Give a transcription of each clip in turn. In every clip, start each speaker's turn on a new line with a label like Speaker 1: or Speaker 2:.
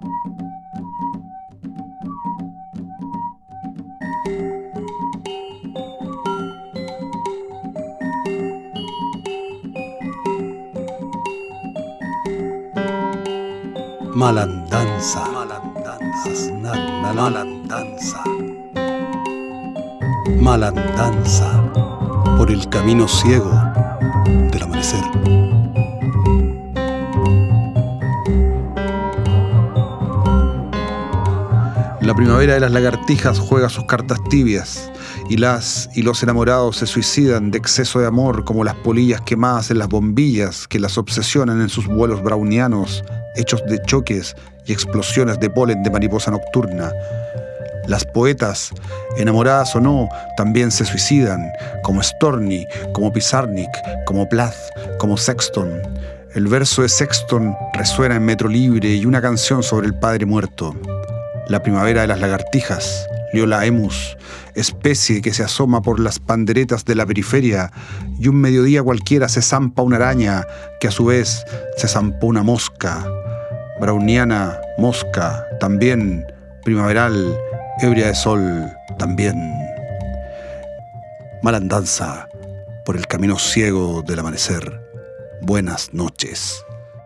Speaker 1: Malandanza, malandanzas, malandanza, malandanza por el camino ciego del amanecer. La primavera de las lagartijas juega sus cartas tibias y las y los enamorados se suicidan de exceso de amor como las polillas quemadas en las bombillas que las obsesionan en sus vuelos brownianos hechos de choques y explosiones de polen de mariposa nocturna. Las poetas, enamoradas o no, también se suicidan, como Storni, como Pizarnik, como Plath, como Sexton. El verso de Sexton resuena en Metro Libre y una canción sobre el padre muerto. La primavera de las lagartijas, Liola emus, especie que se asoma por las panderetas de la periferia, y un mediodía cualquiera se zampa una araña, que a su vez se zampó una mosca. Browniana, mosca, también, primaveral, ebria de sol, también. Malandanza por el camino ciego del amanecer. Buenas noches.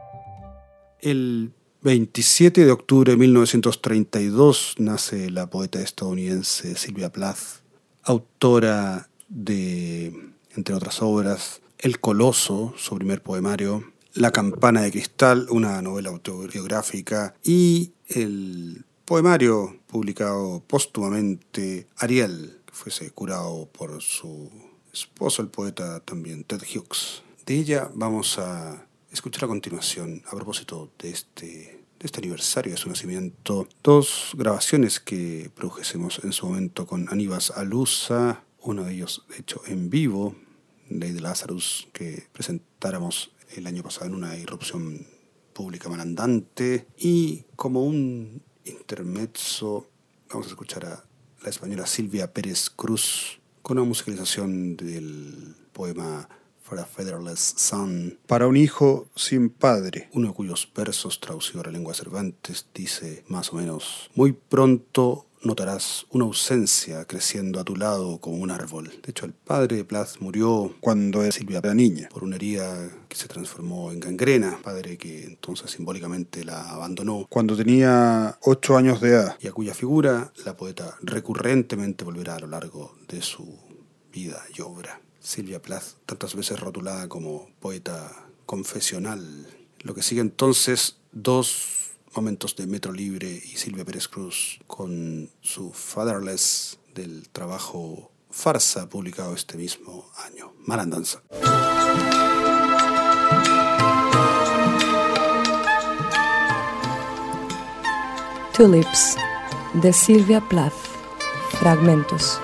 Speaker 1: El 27 de octubre de 1932 nace la poeta estadounidense Sylvia Plath, autora de, entre otras obras, El Coloso, su primer poemario, La campana de cristal, una novela autobiográfica, y el poemario publicado póstumamente Ariel, que fuese curado por su esposo, el poeta también Ted Hughes. De ella vamos a escuchar a continuación, a propósito de este aniversario de su nacimiento, dos grabaciones que produjésemos en su momento con Aníbal Alusa, uno de ellos de hecho en vivo, Lady Lazarus, que presentáramos el año pasado en una irrupción pública malandante, y como un intermezzo vamos a escuchar a la española Silvia Pérez Cruz con una musicalización del poema For a Fatherless Son, para un hijo sin padre, uno de cuyos versos traducido a la lengua Cervantes dice más o menos: muy pronto notarás una ausencia creciendo a tu lado como un árbol. De hecho, el padre de Plath murió cuando Silvia era niña, por una herida que se transformó en gangrena, padre que entonces simbólicamente la abandonó cuando tenía 8 años de edad, y a cuya figura la poeta recurrentemente volverá a lo largo de su vida y obra. Sylvia Plath, tantas veces rotulada como poeta confesional. Lo que sigue entonces, dos momentos de Metro Libre y Silvia Pérez Cruz con su Fatherless del trabajo Farsa, publicado este mismo año. Malandanza.
Speaker 2: Tulips, de Sylvia Plath. Fragmentos.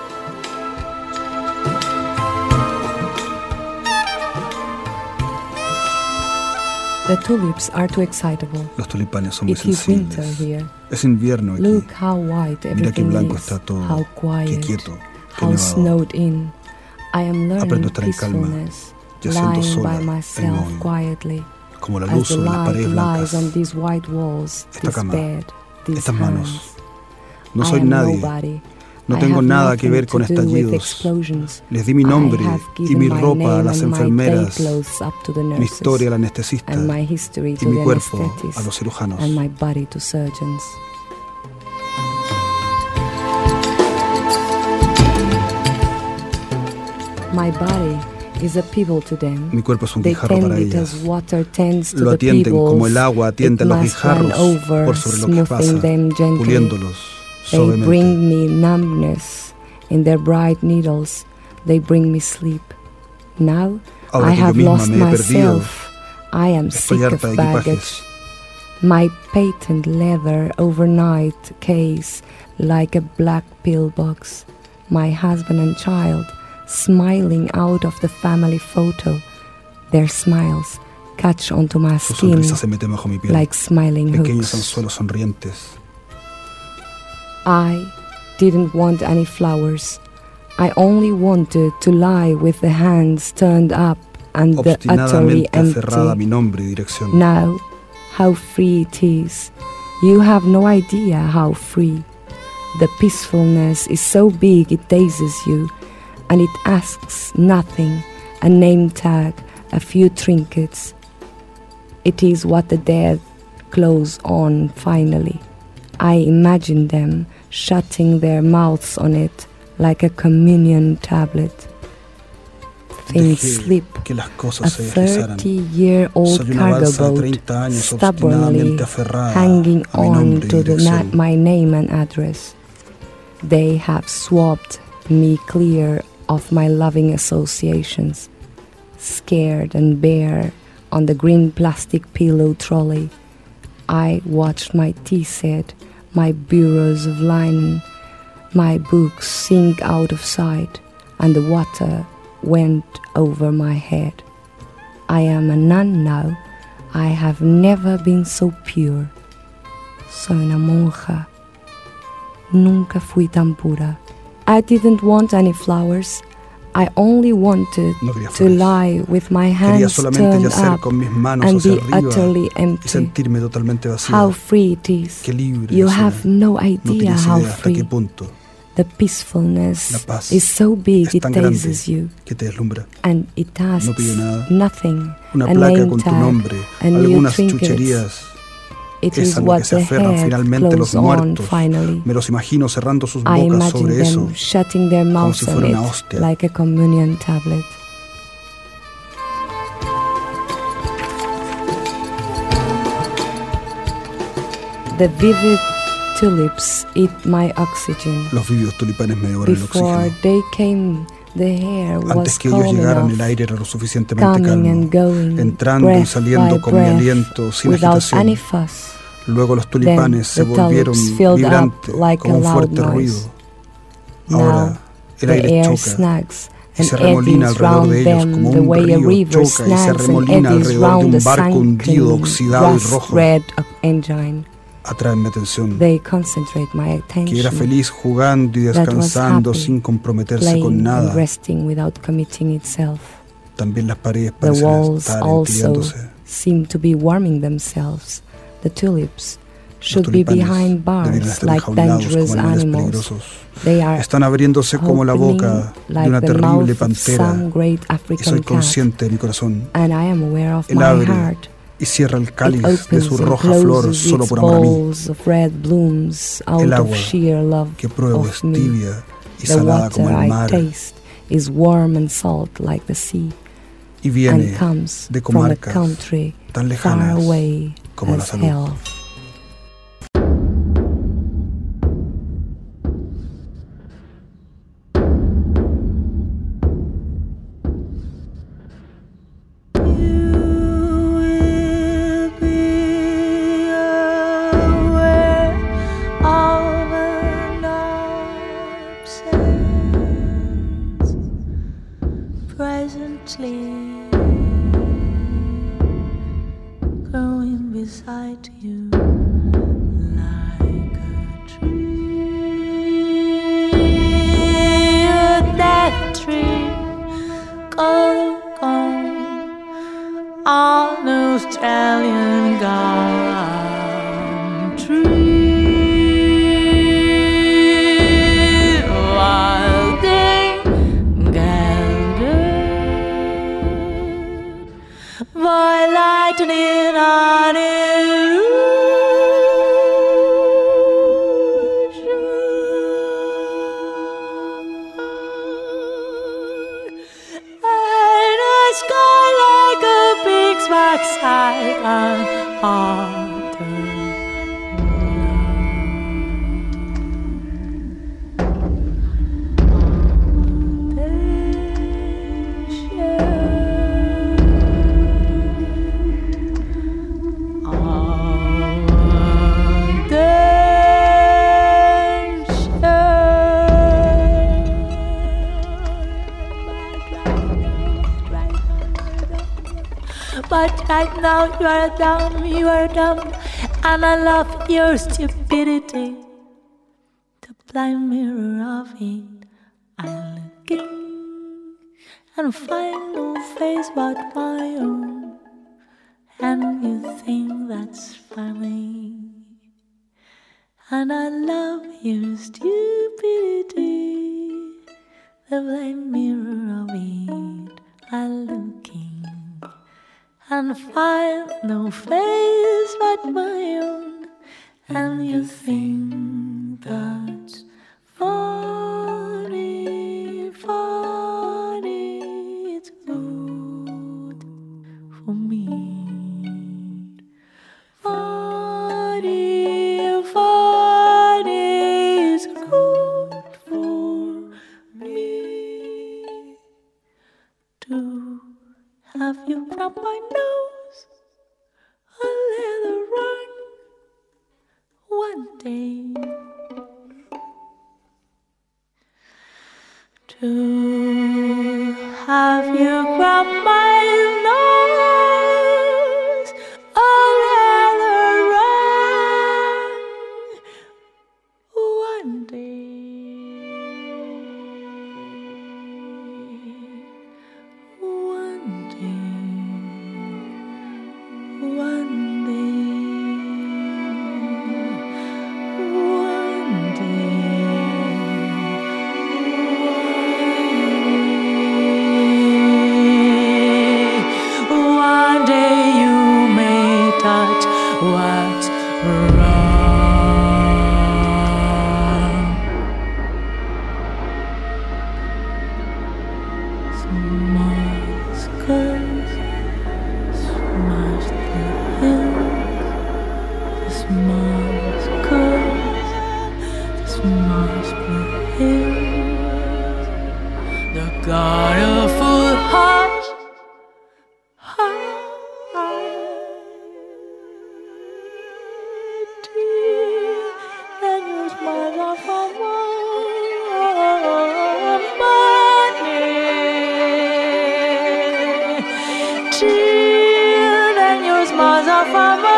Speaker 2: The tulips are too excitable.
Speaker 1: Los tulipanes son muy
Speaker 2: It is winter
Speaker 1: sensibles.
Speaker 2: here.
Speaker 1: Es invierno aquí.
Speaker 2: Look how white
Speaker 1: Mira qué
Speaker 2: everything
Speaker 1: blanco
Speaker 2: is,
Speaker 1: está todo,
Speaker 2: how
Speaker 1: qué
Speaker 2: quiet,
Speaker 1: quieto, qué
Speaker 2: how
Speaker 1: nevado.
Speaker 2: snowed in. I am
Speaker 1: Aprendo a
Speaker 2: learning
Speaker 1: estar en calma,
Speaker 2: peacefulness,
Speaker 1: yaciendo
Speaker 2: lying
Speaker 1: sola
Speaker 2: by
Speaker 1: en
Speaker 2: myself
Speaker 1: inmóvil,
Speaker 2: quietly.
Speaker 1: como la
Speaker 2: As
Speaker 1: luz
Speaker 2: the
Speaker 1: sobre las
Speaker 2: light
Speaker 1: paredes
Speaker 2: lies
Speaker 1: blancas.
Speaker 2: on these white walls,
Speaker 1: Esta
Speaker 2: this
Speaker 1: cama,
Speaker 2: bed, these
Speaker 1: estas manos.
Speaker 2: hands.
Speaker 1: No
Speaker 2: I
Speaker 1: soy
Speaker 2: am
Speaker 1: nadie.
Speaker 2: nobody.
Speaker 1: No
Speaker 2: I
Speaker 1: tengo
Speaker 2: have
Speaker 1: nada que
Speaker 2: nothing
Speaker 1: ver
Speaker 2: to
Speaker 1: con
Speaker 2: do with
Speaker 1: estallidos.
Speaker 2: explosions.
Speaker 1: Les di mi nombre
Speaker 2: I have
Speaker 1: y
Speaker 2: given
Speaker 1: mi
Speaker 2: my
Speaker 1: ropa a
Speaker 2: name
Speaker 1: las
Speaker 2: and my
Speaker 1: enfermeras,
Speaker 2: play-clothes up to the
Speaker 1: mi
Speaker 2: nurses,
Speaker 1: historia al anestesista
Speaker 2: and my history
Speaker 1: y
Speaker 2: to
Speaker 1: mi
Speaker 2: the
Speaker 1: cuerpo
Speaker 2: anesthetists,
Speaker 1: a los cirujanos.
Speaker 2: and my body to surgeons. My body is a pebble to them.
Speaker 1: Mi cuerpo es un
Speaker 2: They
Speaker 1: guijarro
Speaker 2: tend
Speaker 1: para
Speaker 2: it
Speaker 1: ellas.
Speaker 2: as water tends to
Speaker 1: Lo
Speaker 2: the
Speaker 1: atienden
Speaker 2: pebbles.
Speaker 1: como el agua atiende
Speaker 2: It
Speaker 1: los
Speaker 2: must run
Speaker 1: guijarros
Speaker 2: over,
Speaker 1: por sobre lo que
Speaker 2: smoothing
Speaker 1: pasa,
Speaker 2: them gently.
Speaker 1: puliéndolos
Speaker 2: They
Speaker 1: suavemente.
Speaker 2: bring me numbness in their bright needles. They bring me sleep. Now
Speaker 1: Ahora
Speaker 2: I
Speaker 1: que yo
Speaker 2: have
Speaker 1: misma
Speaker 2: lost
Speaker 1: me he perdido,
Speaker 2: myself. I am
Speaker 1: estoy
Speaker 2: sick
Speaker 1: harta
Speaker 2: of
Speaker 1: de
Speaker 2: baggage.
Speaker 1: equipajes.
Speaker 2: My patent leather overnight case like a black pillbox. My husband and child smiling out of the family photo. Their smiles catch onto my
Speaker 1: Su
Speaker 2: skin
Speaker 1: sonrisa se mete bajo mi piel.
Speaker 2: like smiling
Speaker 1: Pequeños
Speaker 2: hooks.
Speaker 1: anzuelos sonrientes.
Speaker 2: I didn't want any flowers. I only wanted to lie with the hands turned up and the utterly
Speaker 1: Obstinadamente aferrada a
Speaker 2: empty.
Speaker 1: mi nombre y dirección.
Speaker 2: Now, how free it is. You have no idea how free. The peacefulness is so big it dazes you, and it asks nothing, a name tag, a few trinkets. It is what the dead close on finally. I imagine them shutting their mouths on it like a communion tablet. Things slip. A 30-year-old cargo boat stubbornly hanging on to my name and address. They have swapped me clear of my loving associations. Scared and bare on the green plastic pillow trolley, I watched my tea set, my bureaus of linen, my books sink out of sight, and the water went over my head. I am a nun now. I have never been so pure. Soy una monja. Nunca fui tan pura. I didn't want any flowers. I only wanted to lie with my hands turned up and be utterly empty. How free it is. You have no idea how free. The peacefulness is so big it dazes you, and it asks nothing, a name tag, a new trinket. It is what the head close on finally. I imagine them shutting their mouths on it like a communion tablet. The vivid tulips eat my oxygen.
Speaker 1: Los vívidos tulipanes me devoran el
Speaker 2: Before
Speaker 1: oxígeno.
Speaker 2: they came, the air was
Speaker 1: Antes que ellos
Speaker 2: calm
Speaker 1: llegaran,
Speaker 2: enough,
Speaker 1: el aire era lo suficientemente
Speaker 2: coming
Speaker 1: calmo,
Speaker 2: and going,
Speaker 1: entrando y
Speaker 2: breath
Speaker 1: saliendo
Speaker 2: by
Speaker 1: con mi
Speaker 2: breath,
Speaker 1: aliento, sin
Speaker 2: without
Speaker 1: agitación.
Speaker 2: any fuss.
Speaker 1: Luego los tulipanes se
Speaker 2: Then the
Speaker 1: volvieron
Speaker 2: tulips filled
Speaker 1: vibrantes,
Speaker 2: up like
Speaker 1: como
Speaker 2: a
Speaker 1: un
Speaker 2: loud
Speaker 1: fuerte
Speaker 2: noise.
Speaker 1: ruido.
Speaker 2: Now
Speaker 1: Ahora el
Speaker 2: the
Speaker 1: aire
Speaker 2: air
Speaker 1: choca
Speaker 2: snags
Speaker 1: y
Speaker 2: and
Speaker 1: se remolina
Speaker 2: eddies
Speaker 1: alrededor
Speaker 2: round
Speaker 1: de ellos
Speaker 2: them
Speaker 1: como
Speaker 2: the
Speaker 1: un
Speaker 2: way a
Speaker 1: río
Speaker 2: river
Speaker 1: choca y se
Speaker 2: snags and
Speaker 1: remolina
Speaker 2: eddies
Speaker 1: alrededor de
Speaker 2: round
Speaker 1: un
Speaker 2: the
Speaker 1: barco hundido,
Speaker 2: sunken,
Speaker 1: oxidado y rojo.
Speaker 2: rust-red engine.
Speaker 1: Atraen mi atención,
Speaker 2: They concentrate my
Speaker 1: que era
Speaker 2: attention.
Speaker 1: feliz jugando y
Speaker 2: That was
Speaker 1: descansando
Speaker 2: happy,
Speaker 1: sin comprometerse con
Speaker 2: Playing
Speaker 1: nada.
Speaker 2: and resting without committing itself.
Speaker 1: También las paredes
Speaker 2: The
Speaker 1: parecen
Speaker 2: walls
Speaker 1: estar
Speaker 2: also
Speaker 1: entibiándose.
Speaker 2: seem to be warming themselves. The tulips
Speaker 1: Los
Speaker 2: should be
Speaker 1: tulipanes
Speaker 2: behind
Speaker 1: debieran
Speaker 2: bars
Speaker 1: estar
Speaker 2: like
Speaker 1: enjaulados
Speaker 2: dangerous
Speaker 1: como animales
Speaker 2: animals.
Speaker 1: peligrosos.
Speaker 2: They are
Speaker 1: Están abriéndose como la boca
Speaker 2: opening
Speaker 1: de
Speaker 2: like
Speaker 1: una
Speaker 2: the
Speaker 1: terrible
Speaker 2: mouth of
Speaker 1: pantera,
Speaker 2: some great
Speaker 1: y
Speaker 2: African
Speaker 1: soy
Speaker 2: cat,
Speaker 1: consciente de mi corazón.
Speaker 2: and I am aware of
Speaker 1: Él
Speaker 2: my
Speaker 1: abre
Speaker 2: heart.
Speaker 1: y cierra el
Speaker 2: It
Speaker 1: cáliz de
Speaker 2: opens
Speaker 1: su
Speaker 2: and
Speaker 1: roja flor
Speaker 2: closes
Speaker 1: solo
Speaker 2: its
Speaker 1: por amor a mí.
Speaker 2: balls of red blooms out
Speaker 1: El
Speaker 2: of
Speaker 1: agua
Speaker 2: sheer love
Speaker 1: que pruebo
Speaker 2: of
Speaker 1: es
Speaker 2: me.
Speaker 1: tibia y
Speaker 2: The
Speaker 1: salada
Speaker 2: water
Speaker 1: como el
Speaker 2: I
Speaker 1: mar,
Speaker 2: taste is warm and salt like the sea,
Speaker 1: y viene
Speaker 2: and comes
Speaker 1: de
Speaker 2: from a
Speaker 1: comarcas
Speaker 2: country
Speaker 1: tan
Speaker 2: far
Speaker 1: lejanas
Speaker 2: away
Speaker 1: como la
Speaker 2: as
Speaker 1: salud.
Speaker 2: hell.
Speaker 3: Growing beside you like a tree, a dead tree, gone on Australian gum tree, wilding gathered by lightning on illusion, and a sky like a pig's backside on autumn. But right now you are dumb, and I love your stupidity. The blind mirror of it, I look in and find no face but my own, and you think that's funny. and I love your stupidity. The blind mirror of it, I looking and find no face but my own, and you think that's funny, funny, it's good for me. Funny, funny, it's good for me. To have you grab my nose, a leather rug, one day. To have you grab my nose, a leather rug, one day. One day. One day. One day. One day you may touch what's wrong. Smash skies, smash the hills, smash skies, smash the hills. The God of foot hush, and your smiles are for money. Chill, and your smiles are for money.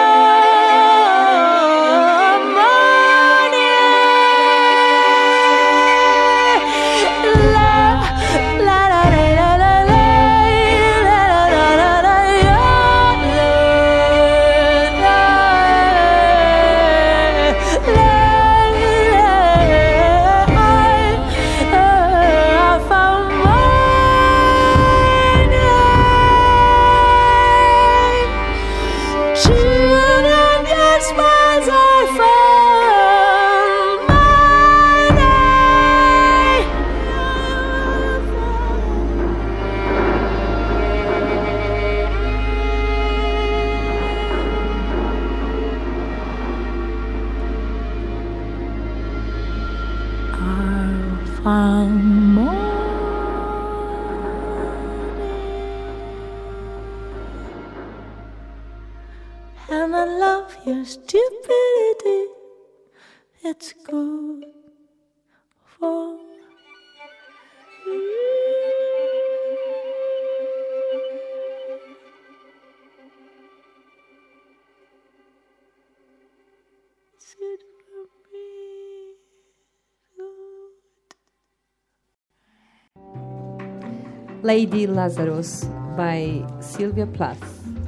Speaker 3: La la la la la la la la la la and I love your stupidity. It's good for me. It's good for me. Good.
Speaker 2: Lady Lazarus by Sylvia Plath.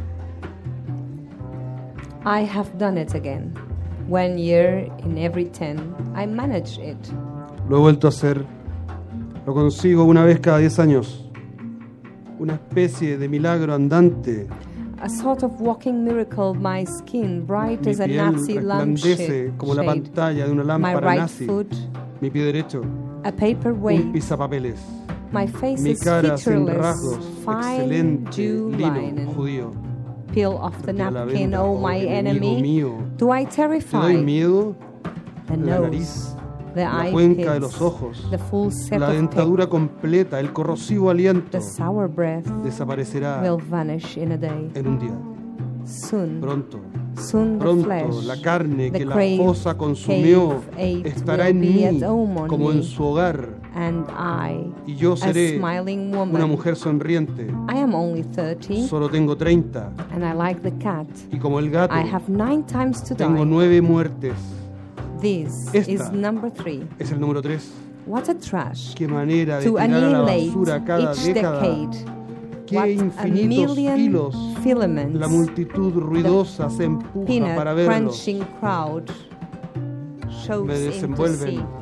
Speaker 2: I have done it again. 1 year in every 10, I manage it.
Speaker 1: Lo he vuelto a hacer. Lo consigo una vez cada 10 años. Una especie de milagro andante.
Speaker 2: A sort of walking miracle, my skin bright
Speaker 1: Mi
Speaker 2: as a
Speaker 1: piel
Speaker 2: Nazi lampshade.
Speaker 1: resplandece como la pantalla de una
Speaker 2: My
Speaker 1: lámpara
Speaker 2: right
Speaker 1: nazi.
Speaker 2: foot,
Speaker 1: Mi pie derecho,
Speaker 2: a paperweight.
Speaker 1: un pisapapeles.
Speaker 2: My face
Speaker 1: Mi
Speaker 2: is
Speaker 1: cara sin
Speaker 2: featureless,
Speaker 1: rasgos,
Speaker 2: fine
Speaker 1: excelente
Speaker 2: Jew
Speaker 1: lino
Speaker 2: linen.
Speaker 1: judío.
Speaker 2: Peel off the
Speaker 1: Y a la
Speaker 2: napkin,
Speaker 1: venda,
Speaker 2: oh my
Speaker 1: enemigo
Speaker 2: enemy.
Speaker 1: mío.
Speaker 2: Do I
Speaker 1: ¿Te
Speaker 2: terrify?
Speaker 1: doy miedo?
Speaker 2: The
Speaker 1: La
Speaker 2: nose,
Speaker 1: nariz,
Speaker 2: the
Speaker 1: la
Speaker 2: eye
Speaker 1: cuenca de
Speaker 2: pits,
Speaker 1: los ojos,
Speaker 2: the full set
Speaker 1: la
Speaker 2: of
Speaker 1: dentadura
Speaker 2: teeth,
Speaker 1: completa, el corrosivo aliento
Speaker 2: the sour breath
Speaker 1: desaparecerá
Speaker 2: will vanish in a day.
Speaker 1: en un día.
Speaker 2: Soon,
Speaker 1: Pronto,
Speaker 2: soon the
Speaker 1: pronto,
Speaker 2: flesh,
Speaker 1: la carne
Speaker 2: the
Speaker 1: que la
Speaker 2: crave
Speaker 1: fosa consumió
Speaker 2: cave ate
Speaker 1: estará
Speaker 2: will
Speaker 1: en
Speaker 2: be
Speaker 1: mí
Speaker 2: at home on
Speaker 1: como en
Speaker 2: me,
Speaker 1: su hogar,
Speaker 2: and I,
Speaker 1: y yo
Speaker 2: a
Speaker 1: seré
Speaker 2: smiling
Speaker 1: una
Speaker 2: woman.
Speaker 1: mujer sonriente.
Speaker 2: I am only 30,
Speaker 1: Solo tengo 30
Speaker 2: and I like the cat.
Speaker 1: y como el gato
Speaker 2: I have 9 times to
Speaker 1: tengo
Speaker 2: die.
Speaker 1: 9 muertes.
Speaker 2: This
Speaker 1: Esta
Speaker 2: is number 3.
Speaker 1: Es el número 3.
Speaker 2: What a trash.
Speaker 1: Qué manera de
Speaker 2: To
Speaker 1: tirar a la
Speaker 2: annihilate
Speaker 1: basura cada
Speaker 2: each
Speaker 1: década.
Speaker 2: decade.
Speaker 1: Qué
Speaker 2: What a
Speaker 1: infinitos
Speaker 2: million
Speaker 1: hilos.
Speaker 2: filaments.
Speaker 1: La multitud ruidosa se empuja
Speaker 2: Peanut
Speaker 1: para verlos.
Speaker 2: crunching crowd. shows
Speaker 1: me
Speaker 2: him to
Speaker 1: desenvuelven
Speaker 2: see.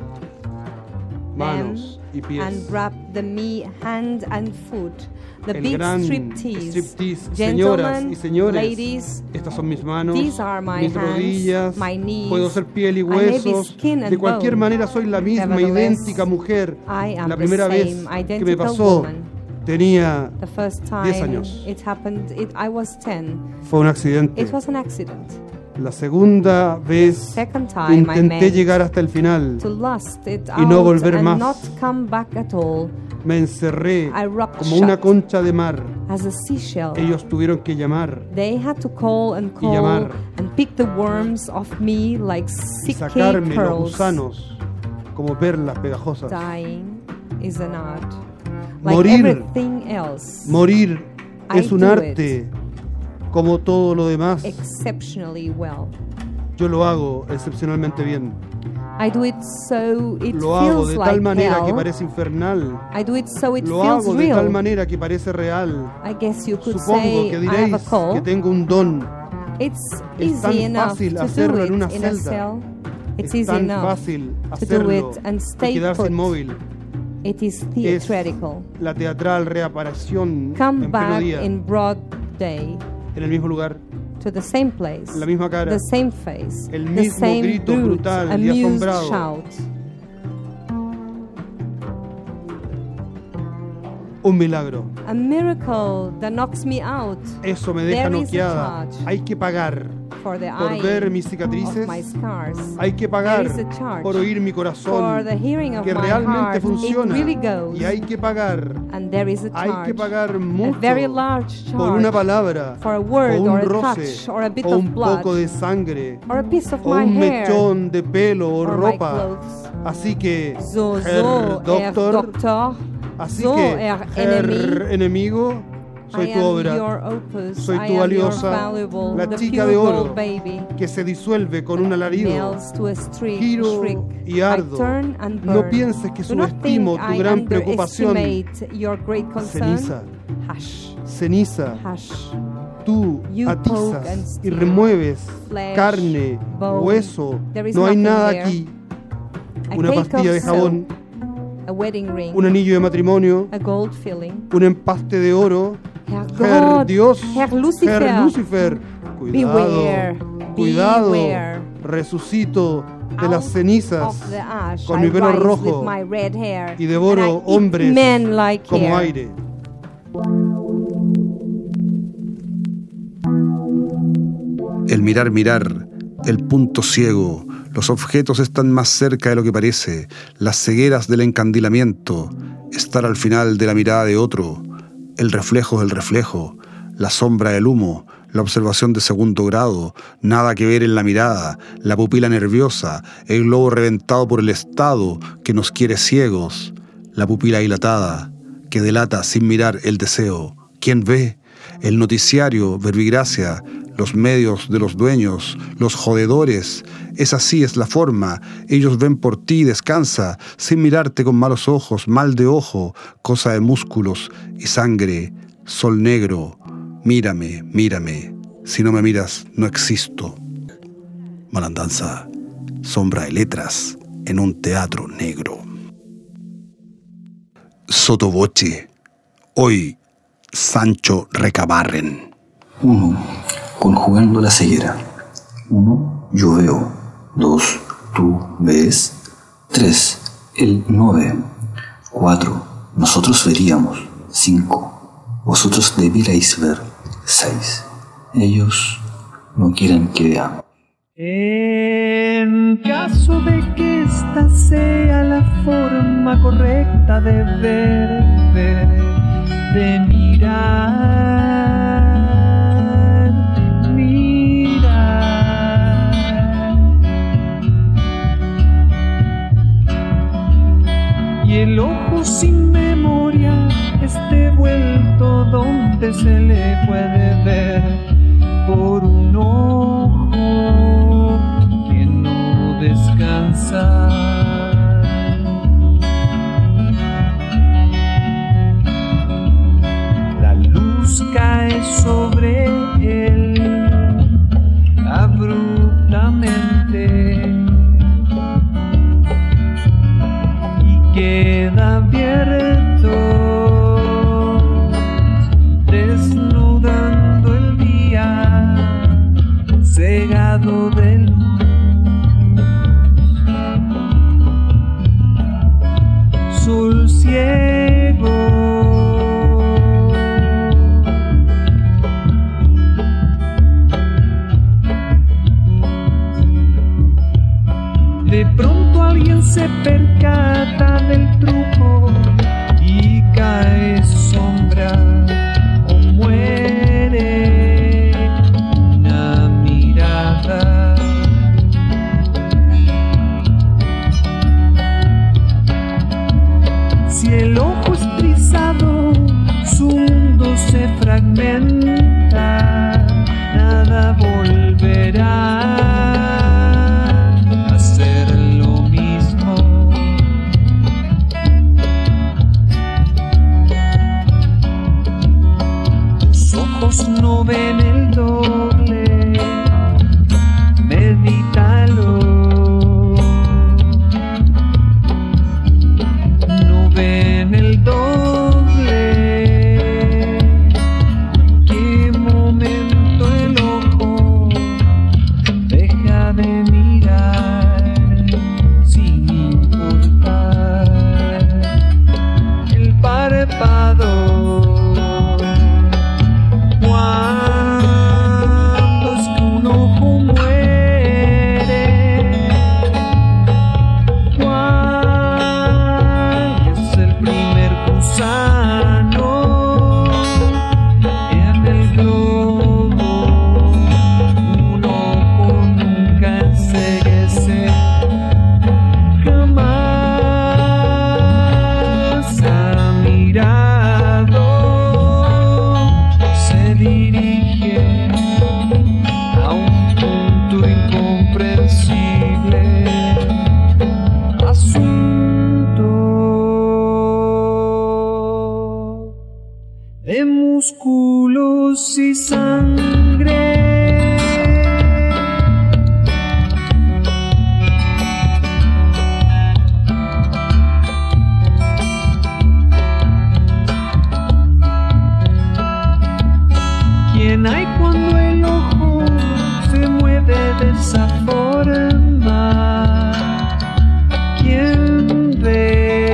Speaker 1: manos y pies.
Speaker 2: And wrap the me hand and foot. The
Speaker 1: El
Speaker 2: big
Speaker 1: gran
Speaker 2: striptease.
Speaker 1: striptease. Señoras
Speaker 2: Gentlemen,
Speaker 1: y señores,
Speaker 2: ladies,
Speaker 1: estas son mis manos,
Speaker 2: these are my
Speaker 1: mis rodillas,
Speaker 2: hands, my knees.
Speaker 1: puedo ser piel y
Speaker 2: I may be
Speaker 1: huesos.
Speaker 2: skin and
Speaker 1: De cualquier
Speaker 2: bone.
Speaker 1: manera soy la misma,
Speaker 2: Nevertheless,
Speaker 1: idéntica mujer.
Speaker 2: I am
Speaker 1: La
Speaker 2: the
Speaker 1: primera vez
Speaker 2: same
Speaker 1: que me
Speaker 2: identical
Speaker 1: pasó
Speaker 2: woman.
Speaker 1: tenía
Speaker 2: The first
Speaker 1: 10
Speaker 2: time
Speaker 1: años.
Speaker 2: it happened, I was 10.
Speaker 1: Fue un accidente.
Speaker 2: It was an accident.
Speaker 1: La segunda vez
Speaker 2: Second time I
Speaker 1: intenté
Speaker 2: meant
Speaker 1: llegar hasta el final.
Speaker 2: to lust it
Speaker 1: Y no
Speaker 2: out
Speaker 1: volver
Speaker 2: and
Speaker 1: más.
Speaker 2: not come back at all.
Speaker 1: Me encerré
Speaker 2: I rubbed
Speaker 1: como una
Speaker 2: shut
Speaker 1: concha de mar.
Speaker 2: as a seashell.
Speaker 1: Ellos tuvieron que llamar
Speaker 2: They had to call and
Speaker 1: y llamar
Speaker 2: and pick the worms off me like
Speaker 1: y
Speaker 2: sick cake
Speaker 1: sacarme los
Speaker 2: pearls.
Speaker 1: gusanos como perlas pegajosas.
Speaker 2: Dying is an art. Like
Speaker 1: Morir.
Speaker 2: everything else,
Speaker 1: Morir
Speaker 2: I
Speaker 1: es un
Speaker 2: do
Speaker 1: arte como todo lo demás.
Speaker 2: exceptionally well.
Speaker 1: Yo lo hago excepcionalmente bien.
Speaker 2: I do it so it
Speaker 1: Lo hago
Speaker 2: feels
Speaker 1: de
Speaker 2: like
Speaker 1: tal manera que
Speaker 2: hell.
Speaker 1: parece infernal.
Speaker 2: I do it so it
Speaker 1: Lo
Speaker 2: feels
Speaker 1: hago de tal
Speaker 2: real.
Speaker 1: manera que parece real.
Speaker 2: I guess you could
Speaker 1: Supongo
Speaker 2: say
Speaker 1: que
Speaker 2: I have a
Speaker 1: diréis
Speaker 2: call.
Speaker 1: que tengo un don.
Speaker 2: It's
Speaker 1: Es tan
Speaker 2: easy enough
Speaker 1: fácil
Speaker 2: to
Speaker 1: hacerlo
Speaker 2: do
Speaker 1: en
Speaker 2: it
Speaker 1: una
Speaker 2: in a
Speaker 1: celda.
Speaker 2: cell. It's
Speaker 1: Es
Speaker 2: easy
Speaker 1: tan
Speaker 2: enough
Speaker 1: fácil
Speaker 2: to do
Speaker 1: hacerlo
Speaker 2: it and
Speaker 1: y
Speaker 2: stay
Speaker 1: quedarse
Speaker 2: put.
Speaker 1: inmóvil.
Speaker 2: It is
Speaker 1: Es
Speaker 2: theatrical.
Speaker 1: la teatral reaparición
Speaker 2: Come
Speaker 1: en pleno
Speaker 2: back
Speaker 1: día,
Speaker 2: in broad day
Speaker 1: en el mismo lugar,
Speaker 2: to the same place,
Speaker 1: la misma cara,
Speaker 2: the same face,
Speaker 1: el
Speaker 2: the
Speaker 1: mismo
Speaker 2: same
Speaker 1: grito
Speaker 2: brute,
Speaker 1: brutal y
Speaker 2: amused
Speaker 1: asombrado.
Speaker 2: shout.
Speaker 1: un milagro.
Speaker 2: A miracle that knocks me out
Speaker 1: Eso me deja
Speaker 2: There is a
Speaker 1: noqueada.
Speaker 2: charge.
Speaker 1: Hay que pagar
Speaker 2: for the
Speaker 1: por
Speaker 2: eye
Speaker 1: ver mis
Speaker 2: of
Speaker 1: cicatrices.
Speaker 2: my scars.
Speaker 1: Hay que pagar
Speaker 2: There is a charge
Speaker 1: por oír mi
Speaker 2: for
Speaker 1: corazón
Speaker 2: the hearing of
Speaker 1: que
Speaker 2: my
Speaker 1: realmente
Speaker 2: heart.
Speaker 1: funciona.
Speaker 2: It really goes.
Speaker 1: Y hay que pagar.
Speaker 2: And there is a
Speaker 1: Hay
Speaker 2: charge,
Speaker 1: que pagar
Speaker 2: a
Speaker 1: mucho
Speaker 2: very large charge
Speaker 1: por una palabra,
Speaker 2: for a word
Speaker 1: o un
Speaker 2: or a
Speaker 1: roce,
Speaker 2: touch or a bit
Speaker 1: o
Speaker 2: of
Speaker 1: un
Speaker 2: blood
Speaker 1: poco de sangre,
Speaker 2: or a piece of
Speaker 1: o
Speaker 2: my
Speaker 1: un
Speaker 2: hair
Speaker 1: mechón de pelo o
Speaker 2: or my
Speaker 1: ropa.
Speaker 2: clothes.
Speaker 1: Así que,
Speaker 2: So,
Speaker 1: Herr Doctor, así
Speaker 2: so,
Speaker 1: que,
Speaker 2: Herr
Speaker 1: Herr Enemigo, soy
Speaker 2: I
Speaker 1: tu
Speaker 2: am
Speaker 1: obra,
Speaker 2: your opus,
Speaker 1: soy
Speaker 2: I
Speaker 1: tu
Speaker 2: am
Speaker 1: valiosa,
Speaker 2: your valuable,
Speaker 1: la
Speaker 2: the
Speaker 1: chica
Speaker 2: pure
Speaker 1: de oro,
Speaker 2: gold baby.
Speaker 1: que se disuelve con un alarido.
Speaker 2: Nails to a
Speaker 1: Giro
Speaker 2: shriek.
Speaker 1: y ardo.
Speaker 2: I turn and
Speaker 1: No
Speaker 2: burn.
Speaker 1: pienses que
Speaker 2: Do not
Speaker 1: subestimo
Speaker 2: think
Speaker 1: tu
Speaker 2: I
Speaker 1: gran preocupación.
Speaker 2: underestimate your great concern.
Speaker 1: Ceniza,
Speaker 2: Hush,
Speaker 1: ceniza,
Speaker 2: hush.
Speaker 1: tú
Speaker 2: You poke and
Speaker 1: atizas y
Speaker 2: steal.
Speaker 1: remueves
Speaker 2: Flesh,
Speaker 1: carne,
Speaker 2: bone.
Speaker 1: hueso.
Speaker 2: There is
Speaker 1: No hay
Speaker 2: nothing
Speaker 1: nada
Speaker 2: there.
Speaker 1: aquí.
Speaker 2: A
Speaker 1: Una
Speaker 2: cake
Speaker 1: pastilla
Speaker 2: of
Speaker 1: de jabón,
Speaker 2: soap, a wedding ring,
Speaker 1: un anillo de matrimonio,
Speaker 2: a gold filling.
Speaker 1: un empaste de oro.
Speaker 2: Herr
Speaker 1: Herr
Speaker 2: God,
Speaker 1: Dios,
Speaker 2: Herr Lucifer,
Speaker 1: Herr Lucifer,
Speaker 2: beware,
Speaker 1: cuidado,
Speaker 2: beware.
Speaker 1: resucito de
Speaker 2: Out
Speaker 1: las cenizas
Speaker 2: of the ash,
Speaker 1: con
Speaker 2: I
Speaker 1: mi pelo
Speaker 2: rise
Speaker 1: rojo
Speaker 2: with my red hair,
Speaker 1: y devoro
Speaker 2: and I eat
Speaker 1: hombres
Speaker 2: men like
Speaker 1: como
Speaker 2: hair.
Speaker 1: aire. El mirar, el punto ciego, los objetos están más cerca de lo que parece, las cegueras del encandilamiento, estar al final de la mirada de otro, el reflejo del reflejo, la sombra del humo, la observación de segundo grado, nada que ver en la mirada, la pupila nerviosa, el globo reventado por el estado que nos quiere ciegos, la pupila dilatada que delata sin mirar el deseo. ¿Quién ve? El noticiario, verbigracia, los medios de los dueños, los jodedores. Es así, es la forma. Ellos ven por ti, descansa, sin mirarte con malos ojos, mal de ojo, cosa de músculos y sangre, sol negro. Mírame, mírame. Si no me miras, no existo. Malandanza, sombra de letras en un teatro negro. Sotoboche, hoy Sancho Recabarren.
Speaker 4: 1. Conjugando la ceguera. 1. Yo veo. 2. Tú ves. 3. Él no ve. 4. Nosotros veríamos. 5. Vosotros debierais ver. 6. Ellos no quieren que veamos.
Speaker 5: En caso de que esta sea la forma correcta de ver, de mirar, mirar. Y el ojo sin memoria esté vuelto donde se le puede ver por un ojo que no descansa. La luz cae sobre él abruptamente De pronto alguien se percata del truco y cae sombra o muere una mirada. Si el ojo es trizado, su mundo se fragmenta, nada volverá a ser lo mismo. Tus ojos no ven el doble, medítalo. No ven el doble. ¿En qué momento el ojo deja de mirar sin importar el párpado? Cuando es que un ojo muere, ¿cuál es el primer gusano en el globo? Un ojo nunca enseguece, jamás ha mirado, se dirige a un punto incomprensible, asunto de músculos y sangre. ¿Quién hay cuando el ojo se mueve de esa forma? ¿Quién ve?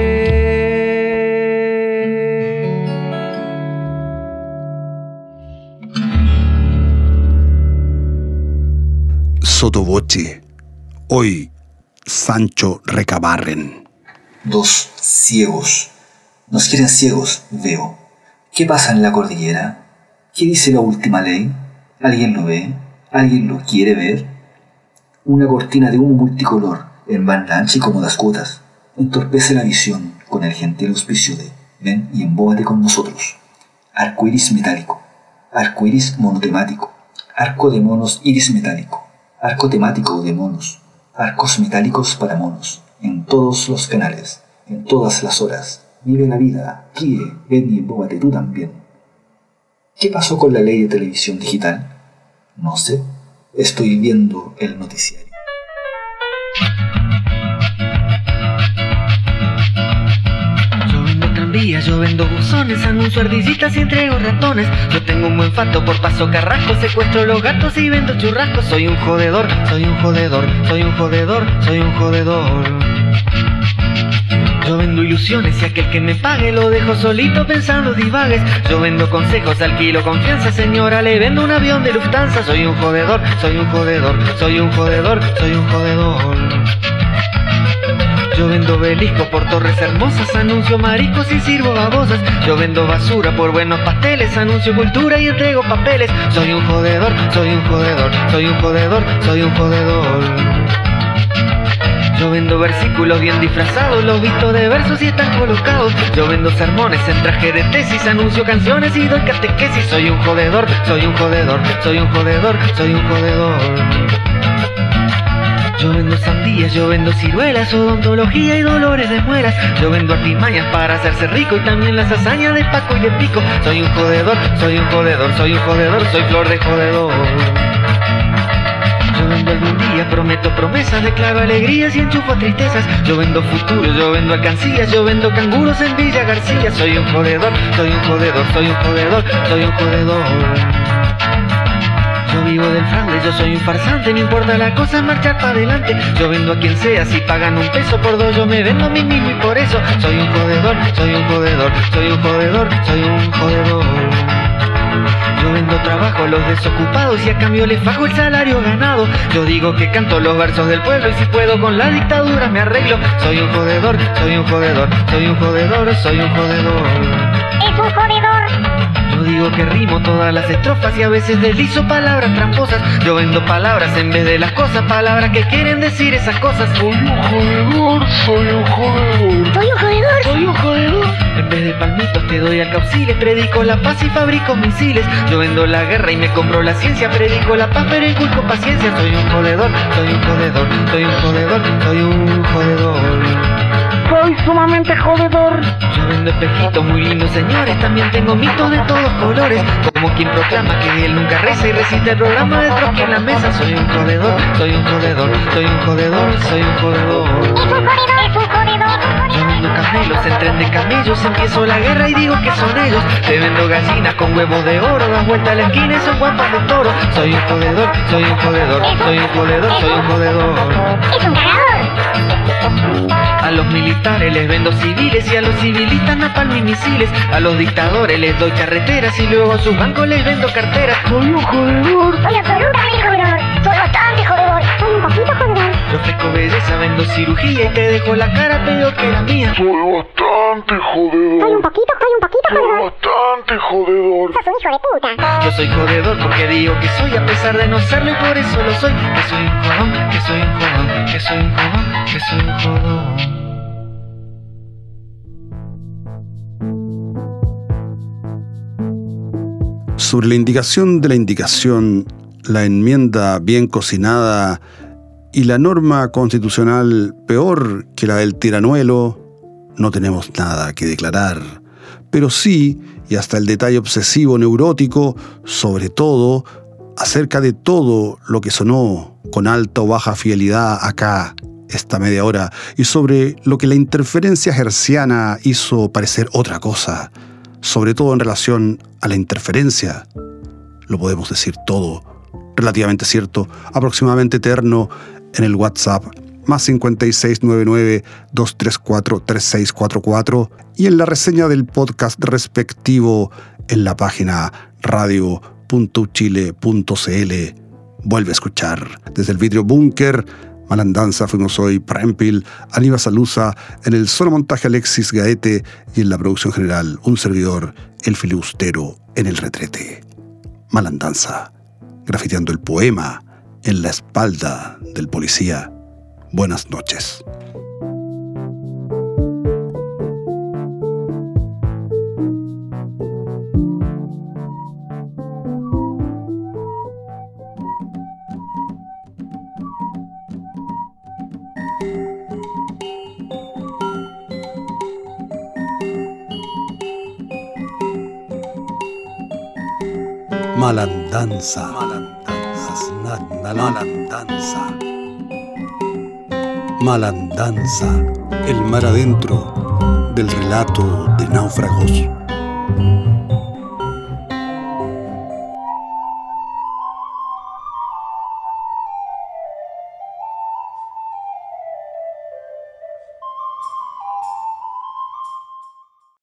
Speaker 1: Sottovoce. Hoy, Sancho Recabarren.
Speaker 4: Dos ciegos. Nos quieren ciegos, veo. ¿Qué pasa en la cordillera? ¿Qué dice la última ley? ¿Alguien lo ve? ¿Alguien lo quiere ver? Una cortina de humo multicolor, en banda ancha y cómodas cuotas, entorpece la visión con el gentil auspicio de ven y embóbate con nosotros. Arcoiris metálico, arcoiris monotemático, arco de monos iris metálico, arco temático de monos, arcos metálicos para monos, en todos los canales, en todas las horas. Vive la vida, ríe, ven y embóbate tú también. ¿Qué pasó con la ley de televisión digital? No sé, estoy viendo el noticiario.
Speaker 6: Yo vendo tranvías, yo vendo buzones, anuncio ardillitas y entrego ratones. Yo tengo un buen fato por paso carrasco, secuestro los gatos y vendo churrascos. Soy un jodedor, soy un jodedor, soy un jodedor, soy un jodedor. Yo vendo ilusiones y aquel que me pague lo dejo solito pensando divagues. Yo vendo consejos, alquilo confianza, señora, le vendo un avión de Lufthansa. Soy un jodedor, soy un jodedor, soy un jodedor, soy un jodedor. Yo vendo obeliscos por torres hermosas, anuncio mariscos y sirvo babosas. Yo vendo basura por buenos pasteles, anuncio cultura y entrego papeles. Soy un jodedor, soy un jodedor, soy un jodedor, soy un jodedor. Yo vendo versículos bien disfrazados, los visto de versos y están colocados. Yo vendo sermones en traje de tesis, anuncio canciones y doy catequesis. Soy un jodedor, soy un jodedor, soy un jodedor, soy un jodedor. Yo vendo sandías, yo vendo ciruelas, odontología y dolores de muelas. Yo vendo artimañas para hacerse rico y también las hazañas de Paco y de Pico. Soy un jodedor, soy un jodedor, soy un jodedor, soy flor de jodedor. Yo vendo algún día, prometo promesas, declaro alegrías y enchufo tristezas. Yo vendo futuro, yo vendo alcancías, yo vendo canguros en Villa García. Soy un jodedor, soy un jodedor, soy un jodedor, soy un jodedor. Yo vivo del fraude, yo soy un farsante, no importa la cosa, marchar para adelante. Yo vendo a quien sea, si pagan un peso por dos, yo me vendo a mí mismo y por eso soy un jodedor, soy un jodedor, soy un jodedor, soy un jodedor. Yo vendo trabajo a los desocupados y a cambio les fajo el salario ganado. Yo digo que canto los versos del pueblo y si puedo con la dictadura me arreglo. Soy un jodedor, soy un jodedor, soy un jodedor, soy un jodedor.
Speaker 7: Es un jodedor.
Speaker 6: Yo digo que rimo todas las estrofas y a veces deslizo palabras tramposas. Yo vendo palabras en vez de las cosas, palabras que quieren decir esas cosas. Soy un jodedor, soy un jodedor.
Speaker 7: Soy un jodedor.
Speaker 6: Soy un jodedor. En vez de palmitos te doy alcauciles, predico la paz y fabrico misiles. Yo vendo la guerra y me compro la ciencia, predico la paz pero inculco paciencia. Soy un jodedor, soy un jodedor, soy un jodedor, soy un jodedor.
Speaker 7: Soy sumamente jodedor.
Speaker 6: Yo vendo espejitos muy lindos, señores. También tengo mitos de todos colores. Como quien proclama que él nunca reza y recita el programa de Trotsky en la mesa. Soy un jodedor, soy un jodedor, soy un jodedor, soy un jodedor.
Speaker 7: Es un jodedor, es un jodedor.
Speaker 6: Yo vendo camelos en tren de camellos. Empiezo la guerra y digo que son ellos. Te vendo gallinas con huevos de oro. Das vuelta a la esquina y son guampas de toro. Soy un jodedor, soy un jodedor, soy un jodedor, soy un jodedor.
Speaker 7: Es un cagador.
Speaker 6: A los militares les vendo civiles y a los civilistas napalm y misiles. A los dictadores les doy carreteras y luego a sus bancos les vendo carteras. Soy un jodedor.
Speaker 7: Soy absolutamente jodedor. Soy bastante jodedor. Soy un poquito jodedor.
Speaker 6: Yo ofrezco belleza, vendo cirugía y te dejo la cara peor que la mía.
Speaker 8: Soy bastante jodedor.
Speaker 7: Soy un poquito jodedor.
Speaker 8: Bastante jodedor.
Speaker 7: Sos un hijo de puta.
Speaker 6: Yo soy jodedor porque digo que soy a pesar de no serlo y por eso lo soy. Que soy un jodón, que soy un jodón, que soy un jodón, que soy un jodón.
Speaker 1: Sobre la indicación de la indicación, la enmienda bien cocinada y la norma constitucional peor que la del tiranuelo, no tenemos nada que declarar. Pero sí, y hasta el detalle obsesivo neurótico, sobre todo, acerca de todo lo que sonó con alta o baja fidelidad acá, esta media hora, y sobre lo que la interferencia hertziana hizo parecer otra cosa, sobre todo en relación a la interferencia. Lo podemos decir todo, relativamente cierto, aproximadamente eterno, en el WhatsApp más 5699-234-3644 y en la reseña del podcast respectivo en la página radio.uchile.cl. Vuelve a escuchar. Desde el vidrio búnker, Malandanza fuimos hoy, Prempil, Aníbal Salusa, en el sonomontaje Alexis Gaete y en la producción general un servidor, el filibustero, en el retrete. Malandanza, grafiteando el poema en la espalda del policía. Buenas noches. Malandanza, malandanza, malandanza, el mar adentro del relato de náufragos.